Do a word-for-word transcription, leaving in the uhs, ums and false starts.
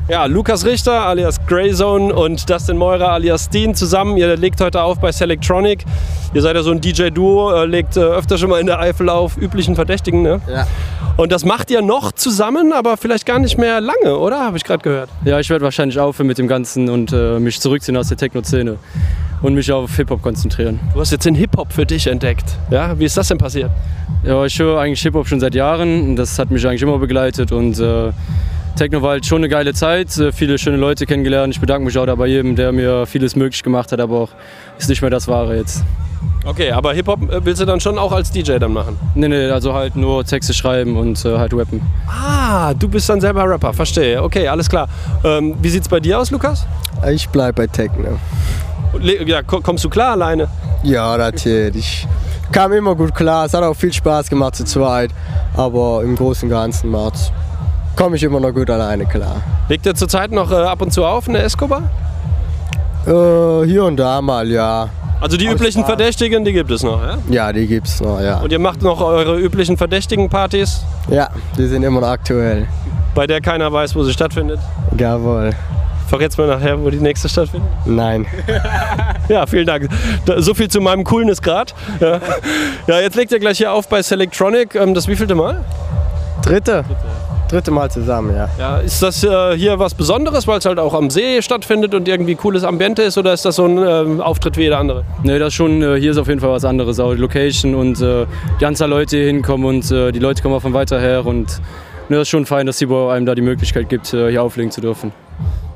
Ja, Lukas Richter alias Greyzone und Dustin Meurer alias Dean zusammen. Ihr legt heute auf bei Selectronic. Ihr seid ja so ein D J-Duo, legt äh, öfter schon mal in der Eifel auf, üblichen Verdächtigen, ne? Ja. Und das macht ihr noch zusammen, aber vielleicht gar nicht mehr lange, oder? Habe ich gerade gehört. Ja, ich werde wahrscheinlich aufhören mit dem Ganzen und äh, mich zurückziehen aus der Techno-Szene und mich auf Hip-Hop konzentrieren. Du hast jetzt den Hip-Hop für dich entdeckt. Ja, wie ist das denn passiert? Ja, ich höre eigentlich Hip-Hop schon seit Jahren. Das hat mich eigentlich immer begleitet und äh, Techno war halt schon eine geile Zeit, viele schöne Leute kennengelernt. Ich bedanke mich auch da bei jedem, der mir vieles möglich gemacht hat, aber auch ist nicht mehr das Wahre jetzt. Okay, aber Hip-Hop willst du dann schon auch als D J dann machen? Nee, nee, also halt nur Texte schreiben und äh, halt rappen. Ah, du bist dann selber Rapper, verstehe. Okay, alles klar. Ähm, wie sieht's bei dir aus, Lukas? Ich bleib bei Techno. Ja, kommst du klar alleine? Ja, natürlich. Ich kam immer gut klar, es hat auch viel Spaß gemacht zu zweit, aber im Großen und Ganzen macht's. Komme ich immer noch gut alleine klar. Legt ihr zurzeit noch äh, ab und zu auf in der Escobar? Äh, hier und da mal, ja. Also die Aus üblichen Spaß. Verdächtigen, die gibt es noch, ja? Ja, die gibt's noch, ja. Und ihr macht noch eure üblichen Verdächtigen-Partys, Ja, die sind immer noch aktuell. bei der keiner weiß, wo sie stattfindet? Jawohl. Verrätst mir nachher, wo die nächste stattfindet? Nein. Ja, vielen Dank. Da, so viel zu meinem Coolness-Grad. Ja. Ja, jetzt legt ihr gleich hier auf bei Selectronic. Ähm, das wievielte Mal? Dritte? Dritte Mal zusammen, ja. Ja, ist das äh, hier was Besonderes, weil es halt auch am See stattfindet und irgendwie cooles Ambiente ist, oder ist das so ein ähm, Auftritt wie jeder andere? Nee, das schon, äh, hier ist auf jeden Fall was anderes, auch die Location und äh, die Anzahl Leute hier hinkommen und äh, die Leute kommen auch von weiter her und ne, das ist schon fein, dass Tibor einem da die Möglichkeit gibt, äh, hier auflegen zu dürfen.